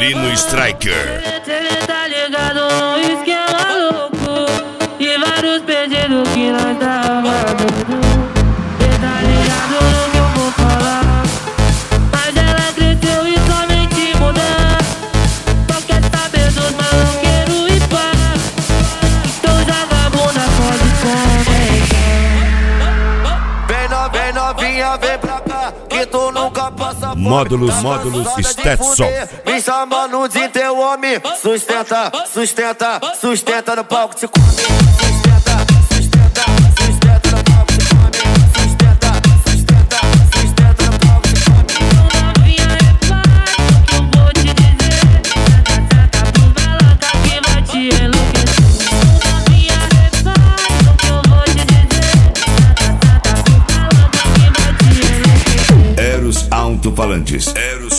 Fiorino Striker. Cê tá ligado no esquema louco e vários pedidos que nós tava dando. Cê tá ligado no que eu vou falar, mas ela cresceu e somente mudar. Só quer saber dos maloqueiros e pá, então joga a bunda, pode Vem novinha, vem pra cá, que tu nunca passa fome. Módulos Stetson. Me chamando de teu homem. Sustenta no palco, te come. Sustenta no palco, te come. Sustenta no palco, te come. novinha, repara o que eu vou te dizer. Senta pro maloca que vai te enlouquecer. Novinha, repara o que eu vou te dizer. Senta pro maloca que vai te enlouquecer. Eros Alto-Falantes.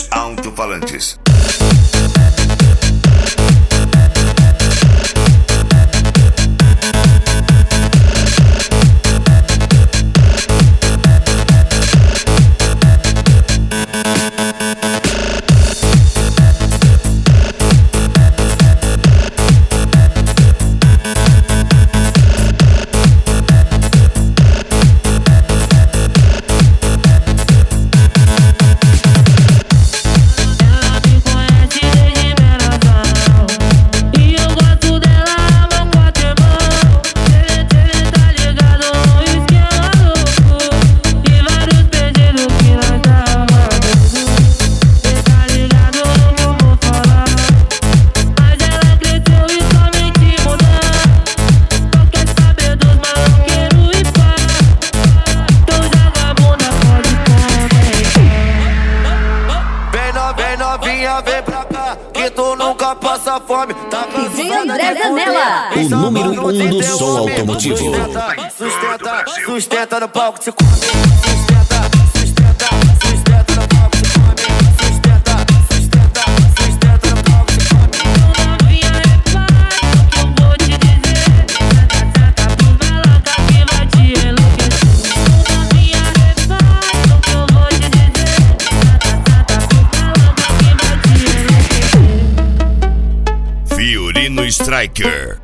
Vem pra cá, que tu nunca passa fome. Tá DJ André Zanella, o número 1 do som automotivo. Sustenta no palco, te come. Sustenta no palco, te come. Sustenta no palco, te come. Novinha, repara o que eu vou te dizer. Senta pro maloca que vai te enlouquecer. Novinha, repara o que eu vou te dizer. Senta pro maloca que vai te enlouquecer. Fiorino Striker.